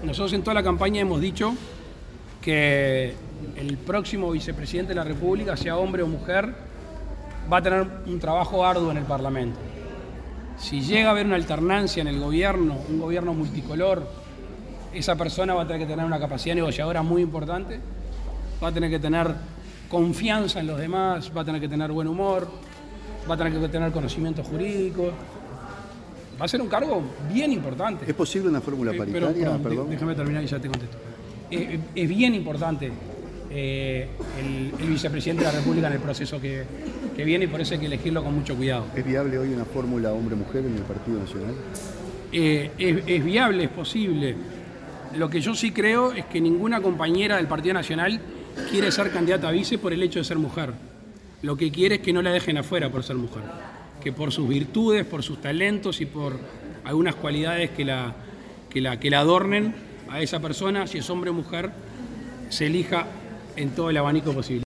Nosotros en toda la campaña hemos dicho que el próximo vicepresidente de la República, sea hombre o mujer, va a tener un trabajo arduo en el Parlamento. Si llega a haber una alternancia en el gobierno, un gobierno multicolor, esa persona va a tener que tener una capacidad negociadora muy importante, va a tener que tener confianza en los demás, va a tener que tener buen humor, va a tener que tener conocimientos jurídicos. Va a ser un cargo bien importante. ¿Es posible una fórmula paritaria? Perdón. Déjame terminar y ya te contesto. Es bien importante el vicepresidente de la República en el proceso que viene, y por eso hay que elegirlo con mucho cuidado. ¿Es viable hoy una fórmula hombre-mujer en el Partido Nacional? Es viable, es posible. Lo que yo sí creo es que ninguna compañera del Partido Nacional quiere ser candidata a vice por el hecho de ser mujer. Lo que quiere es que no la dejen afuera por ser mujer, que por sus virtudes, por sus talentos y por algunas cualidades que la adornen a esa persona, si es hombre o mujer, se elija en todo el abanico posible.